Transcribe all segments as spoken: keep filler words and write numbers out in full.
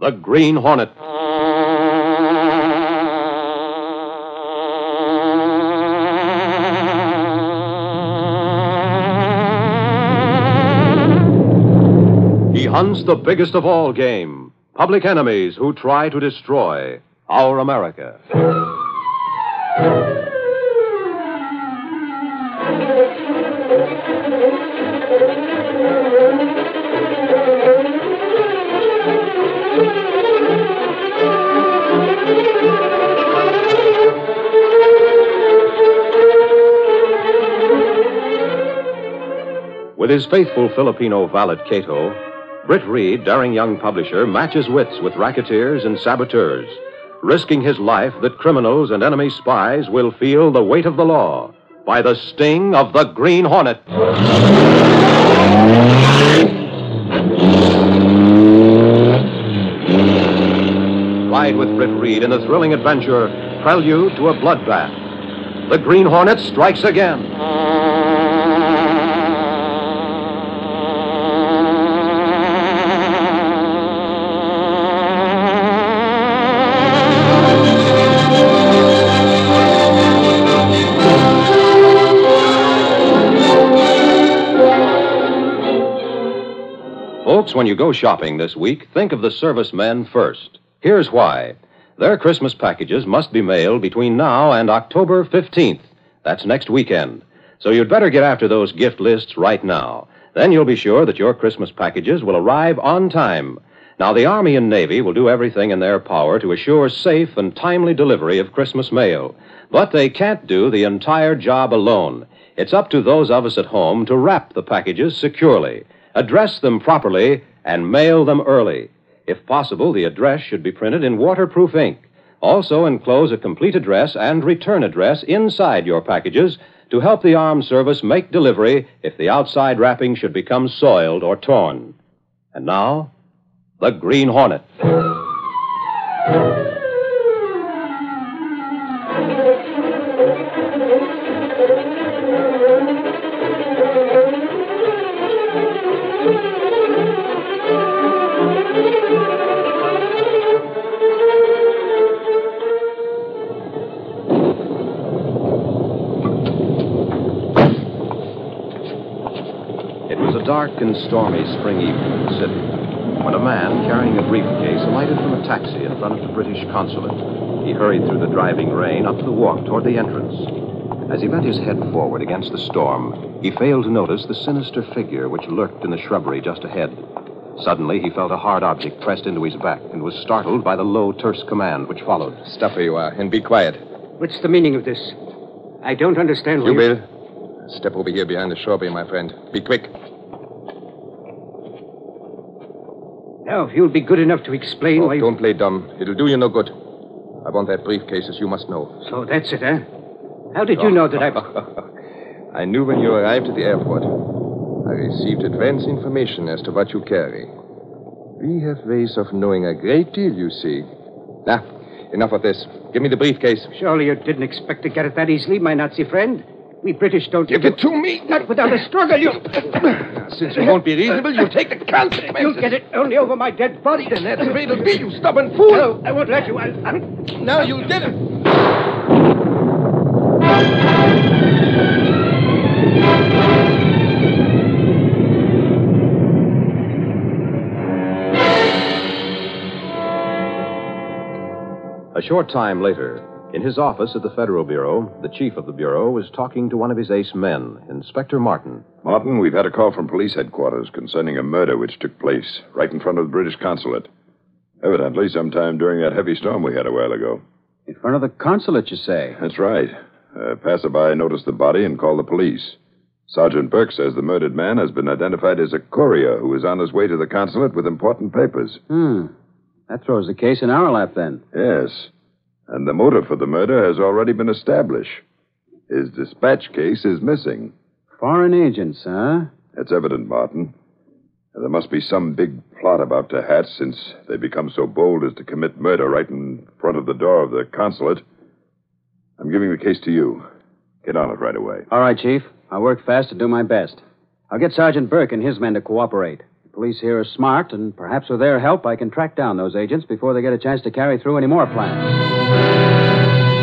The Green Hornet. He hunts the biggest of all game, public enemies who try to destroy our America. With his faithful Filipino valet Cato, Britt Reed, daring young publisher, matches wits with racketeers and saboteurs, risking his life that criminals and enemy spies will feel the weight of the law by the sting of the Green Hornet. Ride with Britt Reed in the thrilling adventure, Prelude to a Bloodbath. The Green Hornet strikes again. Folks, when you go shopping this week, think of the servicemen first. Here's why. Their Christmas packages must be mailed between now and October fifteenth. That's next weekend. So you'd better get after those gift lists right now. Then you'll be sure that your Christmas packages will arrive on time. Now, the Army and Navy will do everything in their power to assure safe and timely delivery of Christmas mail. But they can't do the entire job alone. It's up to those of us at home to wrap the packages securely, address them properly, and mail them early. If possible, the address should be printed in waterproof ink. Also, enclose a complete address and return address inside your packages to help the armed service make delivery if the outside wrapping should become soiled or torn. And now, the Green Hornet. Dark and stormy spring evening in the city when a man carrying a briefcase alighted from a taxi in front of the British consulate. He hurried through the driving rain up the walk toward the entrance. As he bent his head forward against the storm, he failed to notice the sinister figure which lurked in the shrubbery just ahead. Suddenly, he felt a hard object pressed into his back and was startled by the low, terse command which followed. Stop where you are and be quiet. What's the meaning of this? I don't understand what you... You, Bill. Step over here behind the shrubbery, my friend. Be quick. Now, if you'll be good enough to explain Oh, why... don't play dumb. It'll do you no good. I want that briefcase, as you must know. So that's it, huh? How did you Oh. know that I... I knew when you arrived at the airport. I received advance information as to what you carry. We have ways of knowing a great deal, you see. Now, enough of this. Give me the briefcase. Surely you didn't expect to get it that easily, my Nazi friend. We British don't... Give it to me. Not without a struggle, you... Now, since you won't be reasonable, you'll take the consequences. You'll get it only over my dead body. Then that's the way it'll be, you stubborn fool. No, I won't let you. I'll... I'll... Now you'll get it. A short time later, in his office at the Federal Bureau, the chief of the Bureau was talking to one of his ace men, Inspector Martin. Martin, we've had a call from police headquarters concerning a murder which took place right in front of the British consulate. Evidently, sometime during that heavy storm we had a while ago. In front of the consulate, you say? That's right. A passerby noticed the body and called the police. Sergeant Burke says the murdered man has been identified as a courier who is on his way to the consulate with important papers. Hmm. That throws the case in our lap, then. Yes. And the motive for the murder has already been established. His dispatch case is missing. Foreign agents, huh? That's evident, Martin. There must be some big plot about to hatch since they become so bold as to commit murder right in front of the door of the consulate. I'm giving the case to you. Get on it right away. All right, Chief. I'll work fast to do my best. I'll get Sergeant Burke and his men to cooperate. police here are smart, and perhaps with their help, I can track down those agents before they get a chance to carry through any more plans.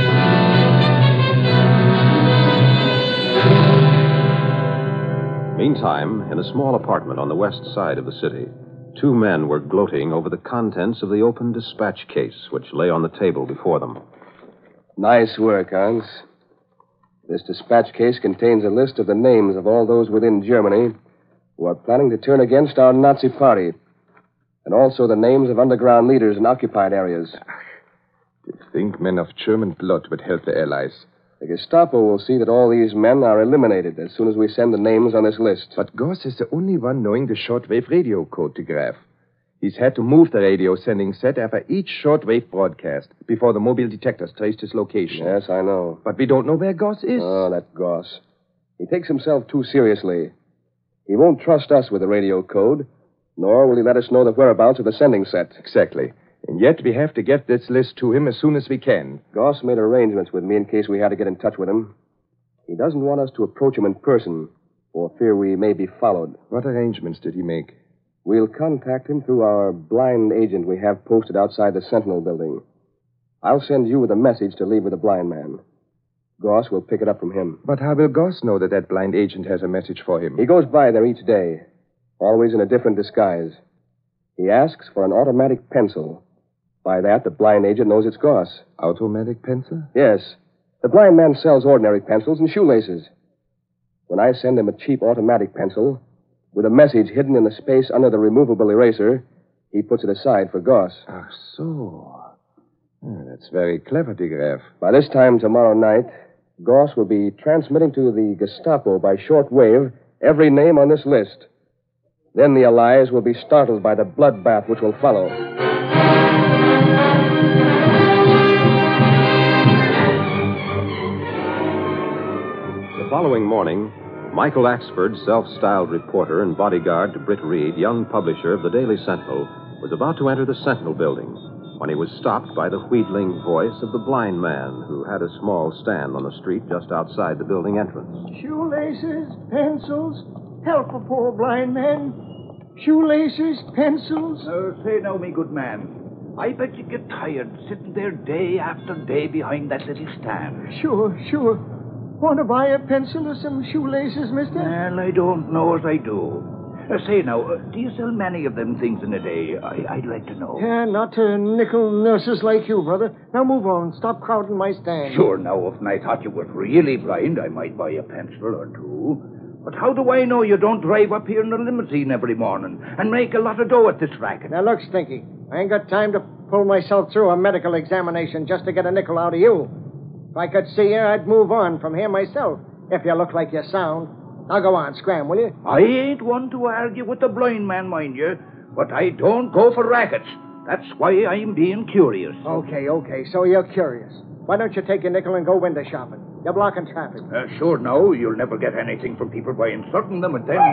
Meantime, in a small apartment on the west side of the city, two men were gloating over the contents of the open dispatch case which lay on the table before them. Nice work, Hans. This dispatch case contains a list of the names of all those within Germany who are planning to turn against our Nazi party, and also the names of underground leaders in occupied areas. To think men of German blood would help the Allies. The Gestapo will see that all these men are eliminated as soon as we send the names on this list. But Goss is the only one knowing the shortwave radio code to Graf. He's had to move the radio sending set after each shortwave broadcast before the mobile detectors traced his location. Yes, I know. But we don't know where Goss is. Oh, that Goss. He takes himself too seriously. He won't trust us with the radio code, nor will he let us know the whereabouts of the sending set. Exactly. And yet we have to get this list to him as soon as we can. Goss made arrangements with me in case we had to get in touch with him. He doesn't want us to approach him in person, for fear we may be followed. What arrangements did he make? We'll contact him through our blind agent we have posted outside the Sentinel building. I'll send you with a message to leave with the blind man. Goss will pick it up from him. But how will Goss know that that blind agent has a message for him? He goes by there each day, always in a different disguise. He asks for an automatic pencil. By that, the blind agent knows it's Goss. Automatic pencil? Yes. The blind man sells ordinary pencils and shoelaces. When I send him a cheap automatic pencil, with a message hidden in the space under the removable eraser, he puts it aside for Goss. Ah, so. Oh, that's very clever, de Graaf. By this time tomorrow night, Goss will be transmitting to the Gestapo by short wave every name on this list. Then the Allies will be startled by the bloodbath which will follow. The following morning, Michael Axford, self-styled reporter and bodyguard to Britt Reed, young publisher of the Daily Sentinel, was about to enter the Sentinel building when he was stopped by the wheedling voice of the blind man who had a small stand on the street just outside the building entrance. Shoelaces, pencils, help a poor blind man. Shoelaces, pencils. Uh, say now, me good man. I bet you get tired sitting there day after day behind that little stand. Sure, sure. Want to buy a pencil or some shoelaces, mister? Well, I don't know as I do. Uh, say now, uh, do you sell many of them things in a day? I, I'd like to know. Yeah, not to nickel nurses like you, brother. Now move on. Stop crowding my stand. Sure, now, if I thought you were really blind, I might buy a pencil or two. But how do I know you don't drive up here in a limousine every morning and make a lot of dough at this racket? Now, look, Stinky. I ain't got time to pull myself through a medical examination just to get a nickel out of you. If I could see you, I'd move on from here myself, if you look like you're sound. Now go on, scram, will you? I ain't one to argue with the blind man, mind you, but I don't go for rackets. That's why I'm being curious. Okay, okay, so you're curious. Why don't you take your nickel and go window shopping? You're blocking traffic. Uh, sure, no, you'll never get anything from people by insulting them, and then...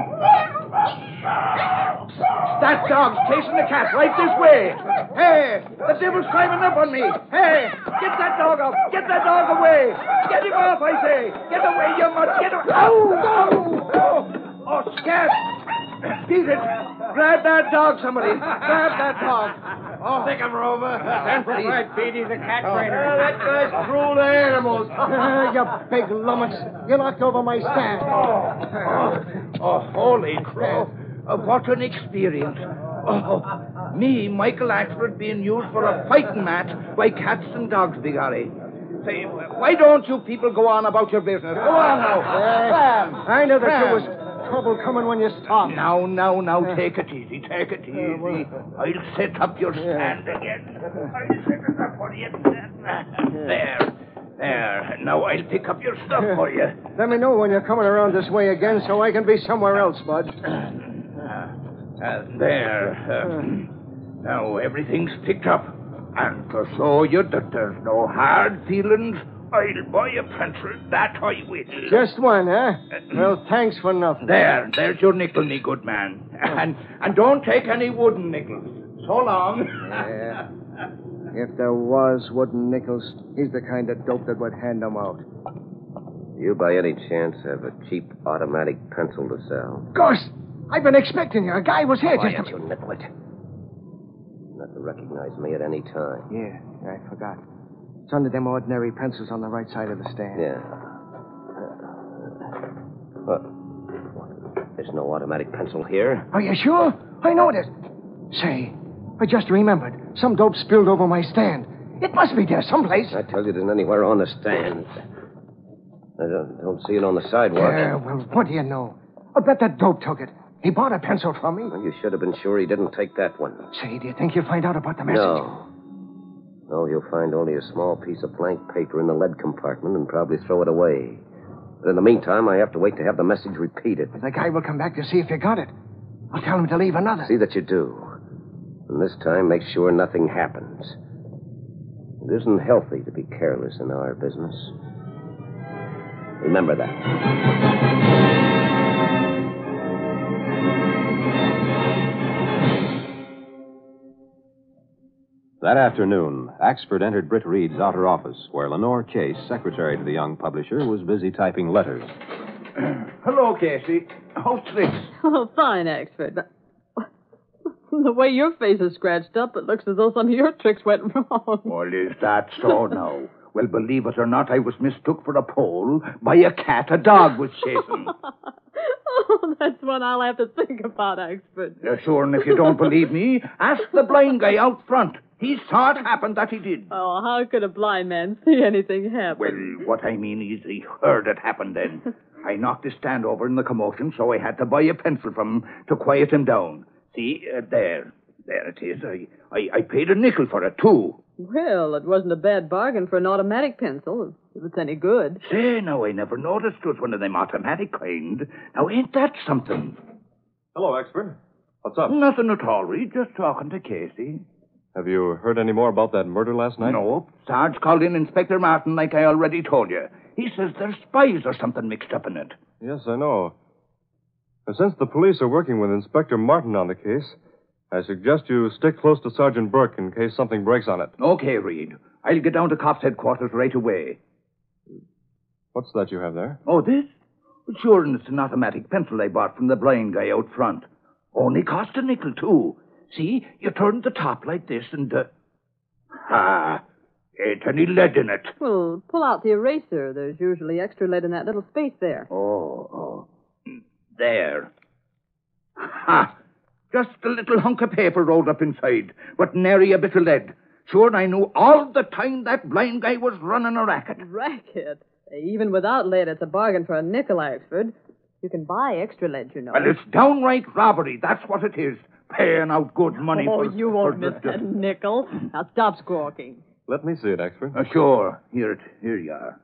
That dog's chasing the cat right this way. Hey, the devil's climbing up on me. Hey, get that dog off. Get that dog away. Get him off, I say. Get away, you must get him. Oh, oh, oh, oh, scat. Beat it. Grab that dog, somebody. Grab that dog. Oh, take him, Rover. Send for Fred Beatty, the cat trainer. Oh, that guy's cruel to animals. Uh, you big lummox. You knocked over my stand. Oh, oh, holy crow. Uh, what an experience. Oh, me, Michael Axford, being used for a fighting match by cats and dogs, bigary. Say, why don't you people go on about your business? Go on now. Uh, I knew that there was trouble coming when you stopped. Now, now, now, take it easy, take it easy. I'll set up your stand again. I'll set it up for you. There, there. Now I'll pick up your stuff for you. Let me know when you're coming around this way again so I can be somewhere else, Bud. Uh, there. Uh, now everything's picked up. And to show you that there's no hard feelings, I'll buy a pencil, that I will. Just one, huh? Well, thanks for nothing. There, there's your nickel, me good man. And and don't take any wooden nickels. So long. Yeah. If there was wooden nickels, he's the kind of dope that would hand them out. You, by any chance, have a cheap automatic pencil to sell? Gosh! I've been expecting you. A guy was here Quiet, just... you nitwit. Not to recognize me at any time. Yeah, I forgot. It's under them ordinary pencils on the right side of the stand. Yeah. What? There's no automatic pencil here. Are you sure? I know it. Say, I just remembered. Some dope spilled over my stand. It must be there someplace. I tell you, it isn't anywhere on the stand. I don't, don't see it on the sidewalk. Yeah, well, what do you know? I'll bet that dope took it. He bought a pencil from me. Well, you should have been sure he didn't take that one. Say, do you think you'll find out about the message? No. No, you'll find only a small piece of blank paper in the lead compartment and probably throw it away. But in the meantime, I have to wait to have the message repeated. The guy will come back to see if you got it. I'll tell him to leave another. See that you do. And this time, make sure nothing happens. It isn't healthy to be careless in our business. Remember that. That afternoon, Axford entered Britt Reed's outer office, where Lenore Chase, secretary to the young publisher, was busy typing letters. Hello, Casey. How's things? Oh, fine, Axford. But the way your face is scratched up, it looks as though some of your tricks went wrong. Well, is that so now? Well, believe it or not, I was mistook for a pole by a cat a dog was chasing. Oh, that's one I'll have to think about, Axford. Yeah, sure, and if you don't believe me, ask the blind guy out front. He saw it happen, that he did. Oh, how could a blind man see anything happen? Well, what I mean is he heard it happen then. I knocked his stand over in the commotion, so I had to buy a pencil from him to quiet him down. See, uh, there. There it is. I, I, I paid a nickel for it, too. Well, it wasn't a bad bargain for an automatic pencil, if it's any good. Say, now, I never noticed it was one of them automatic kind. Now, ain't that something? Hello, Axford. What's up? Nothing at all, Reed. Just talking to Casey. Have you heard any more about that murder last night? No. Sarge called in Inspector Martin like I already told you. He says there's spies or something mixed up in it. Yes, I know. And since the police are working with Inspector Martin on the case, I suggest you stick close to Sergeant Burke in case something breaks on it. Okay, Reed. I'll get down to cops' headquarters right away. What's that you have there? Oh, this? Well, sure, and it's an automatic pencil I bought from the blind guy out front. Only cost a nickel, too. See, you turn the top like this and... Uh... Ah, ain't any lead in it. Well, pull out the eraser. There's usually extra lead in that little space there. Oh, oh. There. Ha! Just a little hunk of paper rolled up inside, but nary a bit of lead. Sure, I knew all the time that blind guy was running a racket. Racket? Even without lead, it's a bargain for a nickel, Axford. You can buy extra lead, you know. Well, it's downright robbery. That's what it is. Paying out good money oh, for... Oh, you won't for miss the, that nickel. Now, stop squawking. Let me see it, Axford. Uh, sure. Here it. Here you are.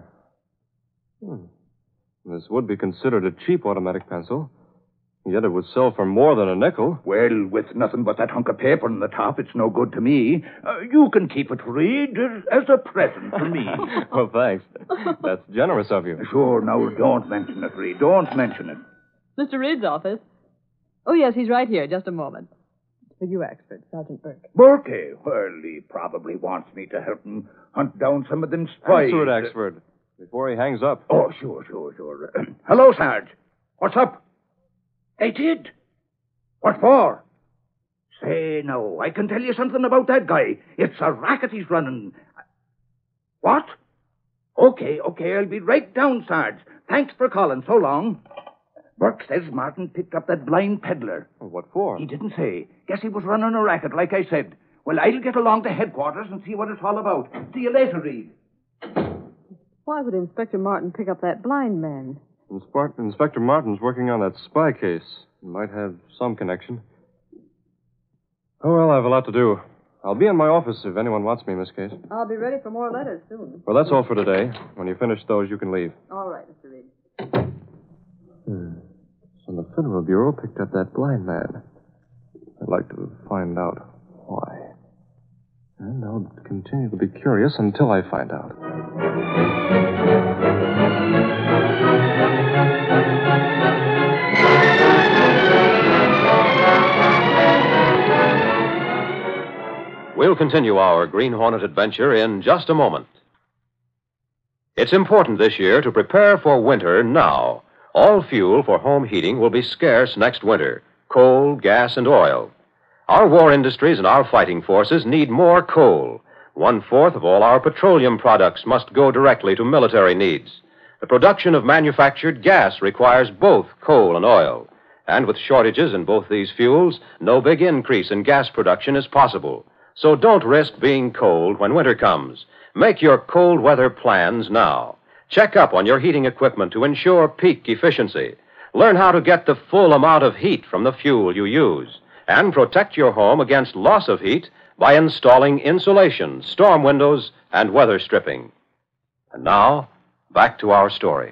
Hmm. Hmm. This would be considered a cheap automatic pencil. Yet it would sell for more than a nickel. Well, with nothing but that hunk of paper on the top, it's no good to me. Uh, you can keep it, Reed, as a present for me. Well, thanks. That's generous of you. Sure, now don't mention it, Reed. Don't mention it. Mister Reed's office. Oh, yes, he's right here. Just a moment. For you, Axford, Sergeant Burke. Burke? Well, he probably wants me to help him hunt down some of them spies. Answer it, Axford, before he hangs up. Oh, sure, sure, sure. Hello, Sarge. What's up? They did. What for? Say, no, I can tell you something about that guy. It's a racket he's running. What? Okay, okay, I'll be right down, Sarge. Thanks for calling. So long. Burke says Martin picked up that blind peddler. Well, what for? He didn't say. Guess he was running a racket, like I said. Well, I'll get along to headquarters and see what it's all about. See you later, Reed. Why would Inspector Martin pick up that blind man? Inspe- Inspector Martin's working on that spy case. He might have some connection. Oh, well, I have a lot to do. I'll be in my office if anyone wants me in this case. I'll be ready for more letters soon. Well, that's all for today. When you finish those, you can leave. All right, Mister Reed. Hmm. So the Federal Bureau picked up that blind man. I'd like to find out why. And I'll continue to be curious until I find out. We'll continue our Green Hornet adventure in just a moment. It's important this year to prepare for winter now. All fuel for home heating will be scarce next winter. Coal, gas, and oil. Our war industries and our fighting forces need more coal. One-fourth of all our petroleum products must go directly to military needs. The production of manufactured gas requires both coal and oil. And with shortages in both these fuels, no big increase in gas production is possible. So don't risk being cold when winter comes. Make your cold weather plans now. Check up on your heating equipment to ensure peak efficiency. Learn how to get the full amount of heat from the fuel you use. And protect your home against loss of heat by installing insulation, storm windows, and weather stripping. And now, back to our story.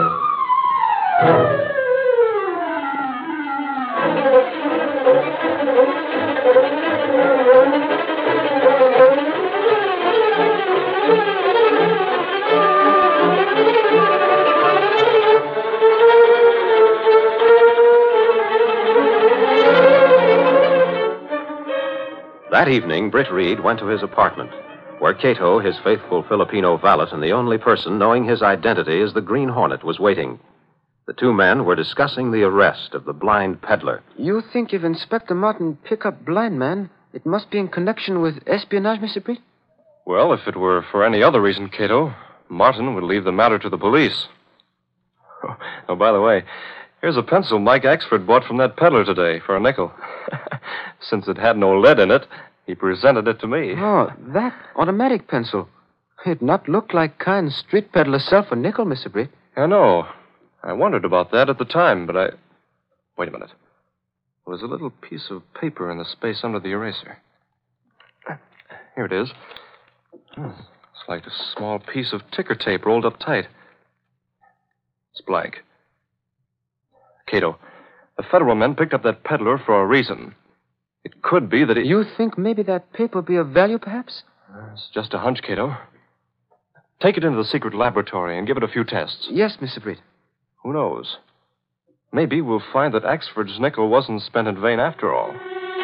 That evening, Britt Reed went to his apartment, where Cato, his faithful Filipino valet and the only person knowing his identity as the Green Hornet, was waiting. The two men were discussing the arrest of the blind peddler. You think if Inspector Martin pick up blind man, it must be in connection with espionage, Mister Britt? Well, if it were for any other reason, Cato, Martin would leave the matter to the police. Oh, by the way, here's a pencil Mike Axford bought from that peddler today for a nickel. Since it had no lead in it, he presented it to me. Oh, that automatic pencil. It not look like kind street peddler sell for nickel, Mister Britt. I know. I wondered about that at the time, but I... Wait a minute. There was a little piece of paper in the space under the eraser. Here it is. It's like a small piece of ticker tape rolled up tight. It's blank. Cato, the federal men picked up that peddler for a reason. It could be that he... You think maybe that paper be of value, perhaps? It's just a hunch, Cato. Take it into the secret laboratory and give it a few tests. Yes, Mister Britt. Who knows? Maybe we'll find that Axford's nickel wasn't spent in vain after all.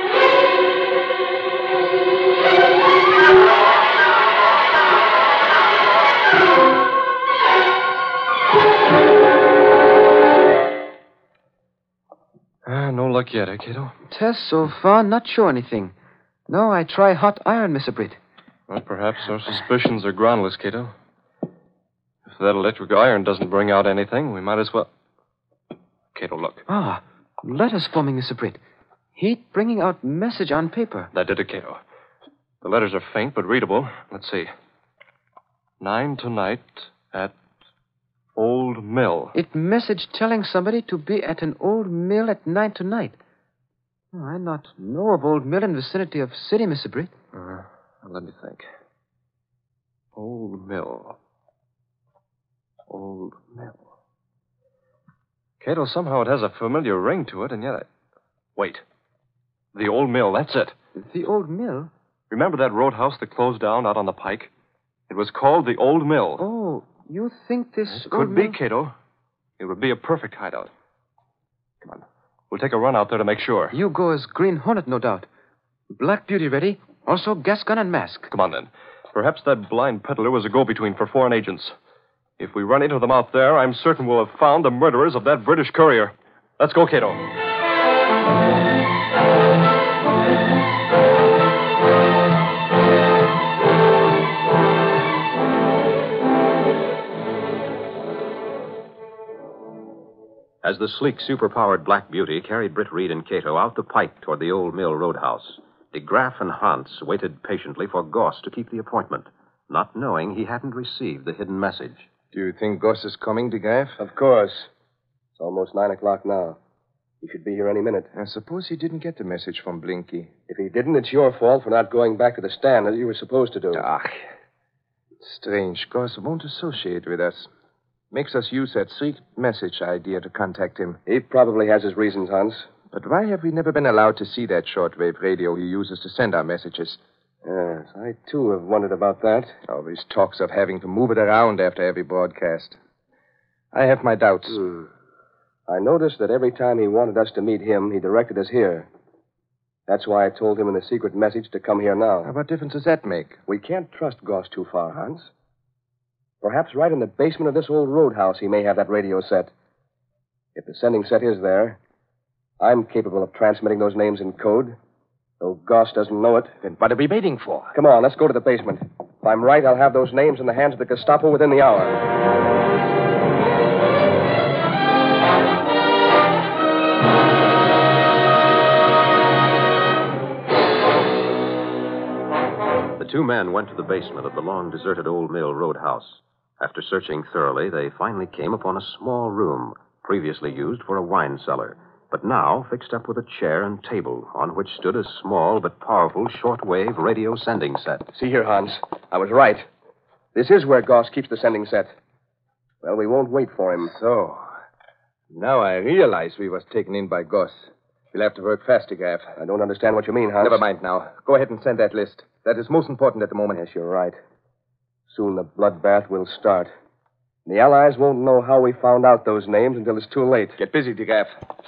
Ah, no luck yet, eh, Cato? Test so far, not sure anything. No, I try hot iron, Mister Britt. Well, perhaps our suspicions are groundless, Cato. If that electric iron doesn't bring out anything, we might as well... Cato, look. Ah, letters forming, Mister Britt. Heat bringing out message on paper. That did it, Cato. The letters are faint but readable. Let's see. Nine tonight at Old Mill. It message telling somebody to be at an old mill at nine tonight. Oh, I not know of old mill in vicinity of city, Mister Britt. Uh, let me think. Old Mill. Old Mill. Cato, somehow it has a familiar ring to it, and yet I... Wait. The Old Mill, that's it. The Old Mill? Remember that roadhouse that closed down out on the pike? It was called the Old Mill. Oh, you think this It could old be, mill... Cato. It would be a perfect hideout. Come on. We'll take a run out there to make sure. You go as Green Hornet, no doubt. Black Beauty ready. Also gas gun and mask. Come on, then. Perhaps that blind peddler was a go-between for foreign agents. If we run into them out there, I'm certain we'll have found the murderers of that British courier. Let's go, Cato. As the sleek, superpowered Black Beauty carried Britt Reed and Cato out the pike toward the Old Mill Roadhouse, de Graff and Hans waited patiently for Goss to keep the appointment, not knowing he hadn't received the hidden message. Do you think Goss is coming, de Graff? Of course. It's almost nine o'clock now. He should be here any minute. I suppose he didn't get the message from Blinky. If he didn't, it's your fault for not going back to the stand as you were supposed to do. Ah, strange. Goss won't associate with us. Makes us use that secret message idea to contact him. He probably has his reasons, Hans. But why have we never been allowed to see that shortwave radio he uses to send our messages? Yes, I, too, have wondered about that. Always talks of having to move it around after every broadcast. I have my doubts. Hmm. I noticed that every time he wanted us to meet him, he directed us here. That's why I told him in the secret message to come here now. What difference does that make? We can't trust Goss too far, Hans. Perhaps right in the basement of this old roadhouse he may have that radio set. If the sending set is there, I'm capable of transmitting those names in code. Though Goss doesn't know it. Then what are we waiting for? Come on, let's go to the basement. If I'm right, I'll have those names in the hands of the Gestapo within the hour. The two men went to the basement of the long deserted old mill roadhouse. After searching thoroughly, they finally came upon a small room previously used for a wine cellar, but now fixed up with a chair and table on which stood a small but powerful shortwave radio sending set. See here, Hans. I was right. This is where Goss keeps the sending set. Well, we won't wait for him. So, now I realize we was taken in by Goss. We'll have to work fast, Gaff. I don't understand what you mean, Hans. Never mind now. Go ahead and send that list. That is most important at the moment. Yes, you're right. Soon the bloodbath will start. The Allies won't know how we found out those names until it's too late. Get busy, Gaff.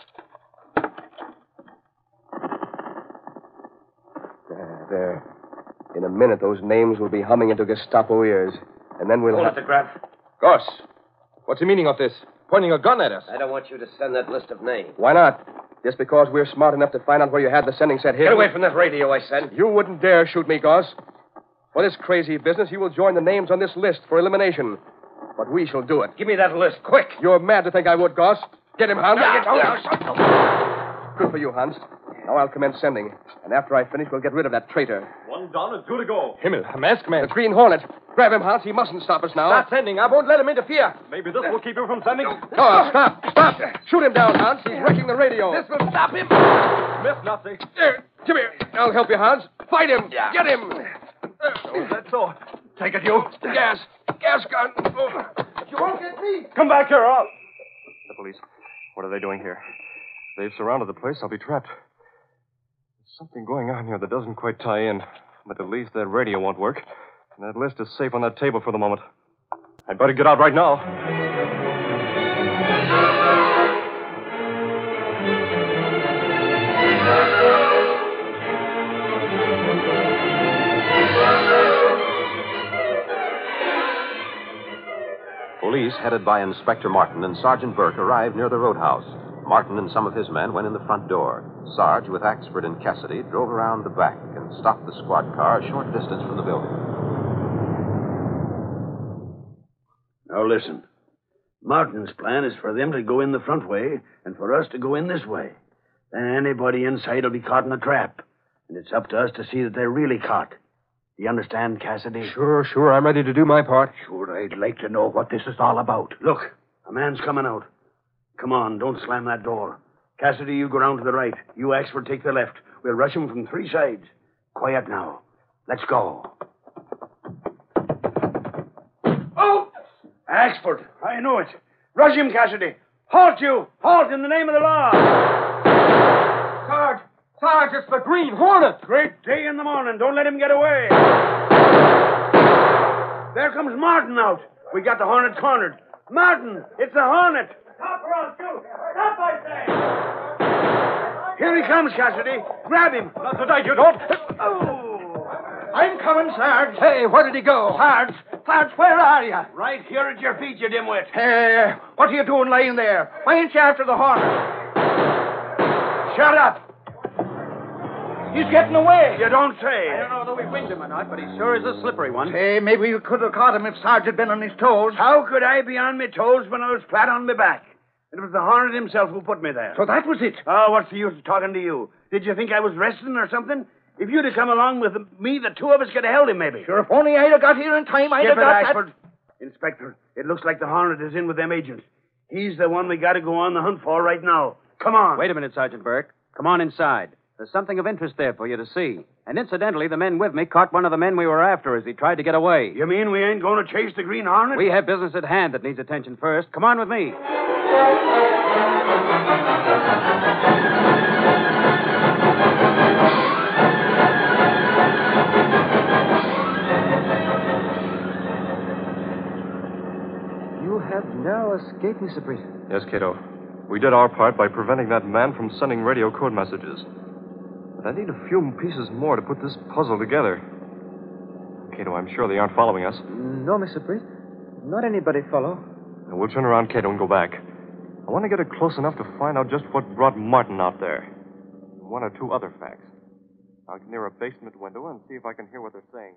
There, there. In a minute, those names will be humming into Gestapo ears. And then we'll Hold have... it, Graf. Goss, what's the meaning of this? Pointing a gun at us. I don't want you to send that list of names. Why not? Just because we're smart enough to find out where you had the sending set hidden. Get away from that radio, I said. You wouldn't dare shoot me, Goss. For this crazy business, you will join the names on this list for elimination. But we shall do it. Give me that list, quick. You're mad to think I would, Goss. Get him, Hans. Now, now, now. Good for you, Hans. Now I'll commence sending. And after I finish, we'll get rid of that traitor. One done and two to go. Himmel, a masked man. The Green Hornet. Grab him, Hans. He mustn't stop us now. Start sending. I won't let him interfere. Maybe this will keep you from sending. Oh, stop. Stop. Shoot him down, Hans. He's wrecking the radio. This will stop him. Miss Nazi. There. Come here. I'll help you, Hans. Fight him. Yeah. Get him. Oh, that's so. Take it, you. Gas. Gas gun. Oh. You won't get me. Come back here. I'll... The police. What are they doing here? They've surrounded the place. I'll be trapped. There's something going on here that doesn't quite tie in. But at least that radio won't work. And that list is safe on that table for the moment. I'd better get out right now. Police, headed by Inspector Martin and Sergeant Burke, arrived near the roadhouse. Martin and some of his men went in the front door. Sarge, with Axford and Cassidy, drove around the back and stopped the squad car a short distance from the building. Now listen. Martin's plan is for them to go in the front way and for us to go in this way. Then anybody inside will be caught in a trap. And it's up to us to see that they're really caught. Do you understand, Cassidy? Sure, sure. I'm ready to do my part. Sure, I'd like to know what this is all about. Look, a man's coming out. Come on, don't slam that door. Cassidy, you go round to the right. You, Axford, take the left. We'll rush him from three sides. Quiet now. Let's go. Oh! Axford, I know it. Rush him, Cassidy. Halt, you! Halt in the name of the law! Sarge! Sarge, it's the Green Hornet! Great day in the morning. Don't let him get away. There comes Martin out. We got the Hornet cornered. Martin, it's the Hornet. Stop or I'll shoot. Stop, I say. Here he comes, Cassidy. Grab him. Not tonight, you don't. Oh. I'm coming, Sarge. Hey, where did he go? Sarge, Sarge, where are you? Right here at your feet, you dimwit. Hey, what are you doing laying there? Why ain't you after the Hornet? Shut up. He's getting away. You don't say. I don't know whether we winged him or not, but he sure is a slippery one. Hey, maybe you could have caught him if Sarge had been on his toes. How could I be on my toes when I was flat on my back? It was the Hornet himself who put me there. So that was it. Oh, what's the use of talking to you? Did you think I was resting or something? If you'd have come along with me, the two of us could have held him, maybe. Sure, if only I'd have got here in time, I'd Skip have it, got Ashford. That... Inspector, it looks like the Hornet is in with them agents. He's the one we got to go on the hunt for right now. Come on. Wait a minute, Sergeant Burke. Come on inside. There's something of interest there for you to see. And incidentally, the men with me caught one of the men we were after as he tried to get away. You mean we ain't going to chase the Green Hornet? We have business at hand that needs attention first. Come on with me. You have now escaped me, Sabrina. Yes, Cato. We did our part by preventing that man from sending radio code messages. But I need a few pieces more to put this puzzle together. Cato, I'm sure they aren't following us. No, Mister Britt. Not anybody follow. Now, we'll turn around, Cato, and go back. I want to get it close enough to find out just what brought Martin out there. One or two other facts. I'll get near a basement window and see if I can hear what they're saying.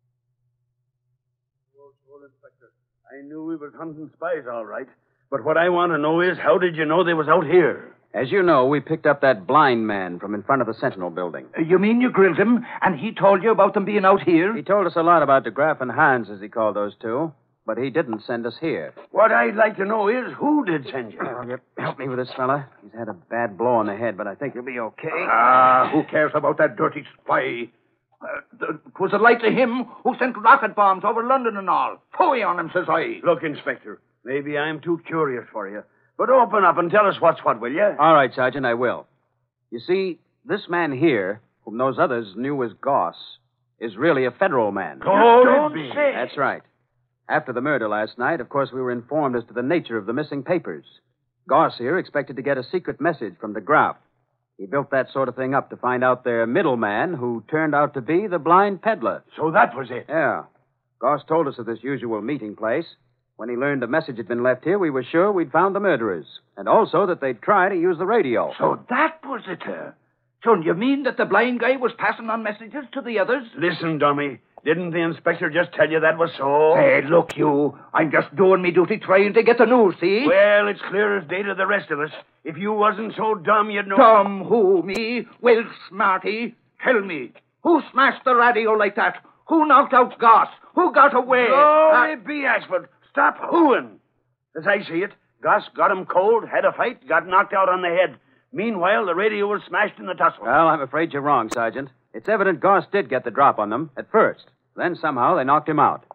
Inspector. I knew we was hunting spies, all right. But what I want to know is, how did you know they was out here? As you know, we picked up that blind man from in front of the Sentinel building. Uh, you mean you grilled him, and he told you about them being out here? He told us a lot about DeGraff and Hans, as he called those two. But he didn't send us here. What I'd like to know is, who did send you? Oh, you help me with this fella. He's had a bad blow on the head, but I think he'll be okay. Ah, who cares about that dirty spy? Uh, th- was it likely him who sent rocket bombs over London and all? Phooey on him, says I. Look, Inspector, maybe I'm too curious for you. But open up and tell us what's what, will you? All right, Sergeant, I will. You see, this man here, whom those others knew as Goss, is really a federal man. Oh, don't say. That's right. After the murder last night, of course, we were informed as to the nature of the missing papers. Goss here expected to get a secret message from DeGraff. He built that sort of thing up to find out their middleman, who turned out to be the blind peddler. So that was it? Yeah. Goss told us of this usual meeting place. When he learned a message had been left here, we were sure we'd found the murderers. And also that they'd try to use the radio. So that was it, uh. So you mean that the blind guy was passing on messages to the others? Listen, dummy. Didn't the inspector just tell you that was so? Hey, look, you. I'm just doing me duty trying to get the news, see? Well, it's clear as day to the rest of us. If you wasn't so dumb, you'd know... Dumb who, me? Well, smarty, tell me. Who smashed the radio like that? Who knocked out Goss? Who got away? Glory uh... be, Ashford. Stop hooing. As I see it, Goss got him cold, had a fight, got knocked out on the head. Meanwhile, the radio was smashed in the tussle. Well, I'm afraid you're wrong, Sergeant. It's evident Goss did get the drop on them at first. Then somehow they knocked him out.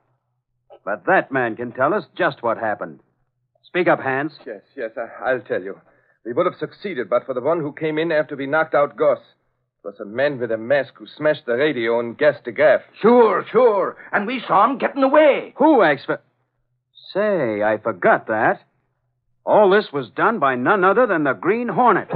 But that man can tell us just what happened. Speak up, Hans. Yes, yes, I, I'll tell you. We would have succeeded but for the one who came in after we knocked out Goss. It was a man with a mask who smashed the radio and gassed DeGraff. Sure, sure. And we saw him getting away. Who asked for... Say, I forgot that. All this was done by none other than the Green Hornet.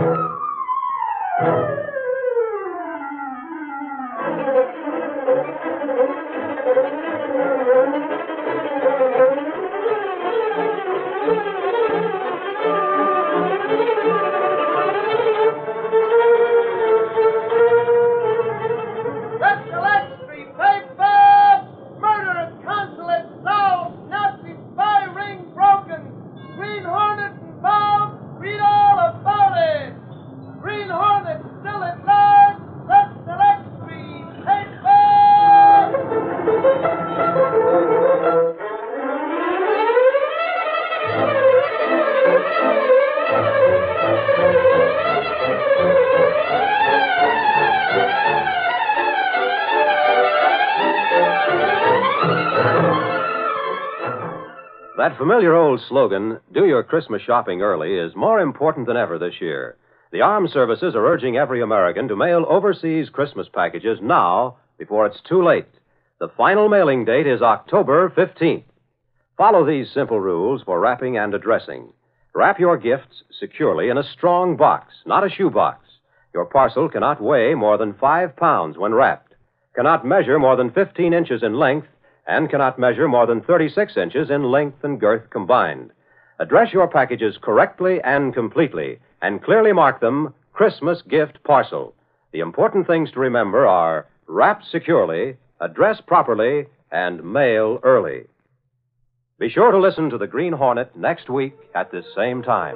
That familiar old slogan, do your Christmas shopping early, is more important than ever this year. The armed services are urging every American to mail overseas Christmas packages now before it's too late. The final mailing date is October fifteenth. Follow these simple rules for wrapping and addressing. Wrap your gifts securely in a strong box, not a shoebox. Your parcel cannot weigh more than five pounds when wrapped, cannot measure more than fifteen inches in length, and cannot measure more than thirty-six inches in length and girth combined. Address your packages correctly and completely, and clearly mark them Christmas Gift Parcel. The important things to remember are wrap securely, address properly, and mail early. Be sure to listen to the Green Hornet next week at this same time.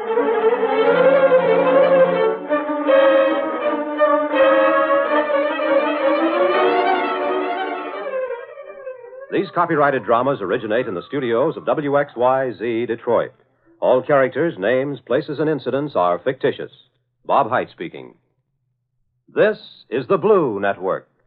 These copyrighted dramas originate in the studios of W X Y Z Detroit. All characters, names, places, and incidents are fictitious. Bob Hite speaking. This is the Blue Network.